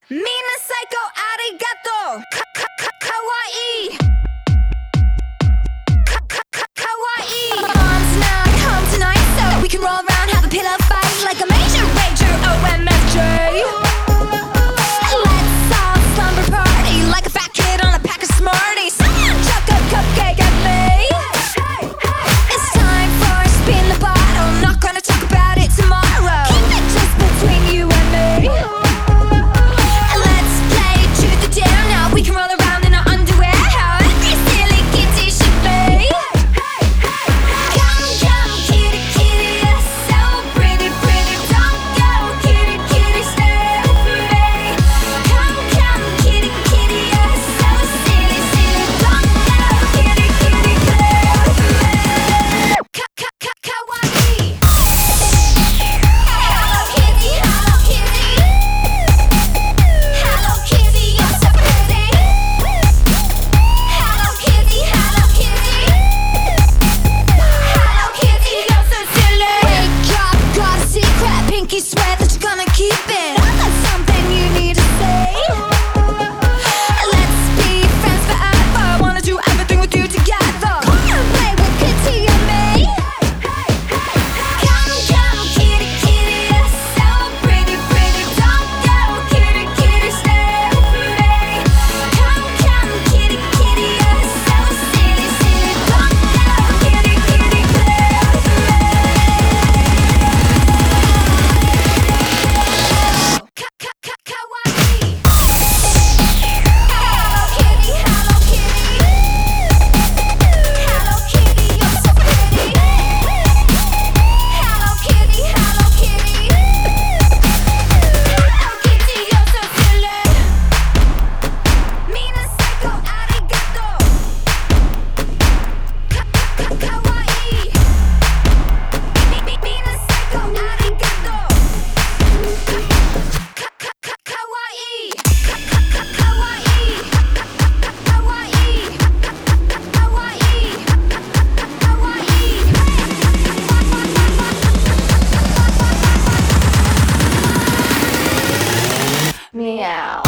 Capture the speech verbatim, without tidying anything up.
Mina psycho arigato ka ka ka kawaii ka ka ka kawaii. Mom's not home tonight, so we can roll around, have a pillow fight like a major rager O M F J. Let's all slumber party like a fat kid on a pack of Smarties. Chuck a cupcake at me. It's time for a spin the bottle. Not gonna talk about it tomorrow. Keep it just between you and me. We can roll around in our underwear, how every silly kitty should be. Come, come, kitty, kitty, you're so pretty, pretty. Don't go, kitty, kitty, stay with me. Come, come, kitty, kitty, you're so silly, silly. Don't go, kitty, kitty, play with me. Ka, ka, ka, kawaii. Hello, kitty, hello, kitty. Hello, kitty, you're so pretty. Hello Kitty, Hello Kitty. Hello Kitty, you're so silly. Wake up, got a secret. Pinky swear that you're gonna keep it. That's something you need to say. Let's be friends forever. Wanna do everything with you together. Come and play with Kitty and me. Come, come, Kitty, Kitty, you're so pretty, pretty. Don't go, Kitty, Kitty, stay with me. Come, come, Kitty, Kitty, you're so silly, silly. Don't go, Kitty, Kitty, play with me. Ka, ka, ka, kawaii. Hello Kitty, Hello Kitty. Hello Kitty, you're so pretty. Hello Kitty, Hello Kitty. Hello Kitty, you're so silly. Mina psycho arigato ka ka ka kawaii. Mina psycho arigato ka ka ka kawaii. Ka ka ka kawaii. Kawaii. Kawaii. Kawaii. Meow.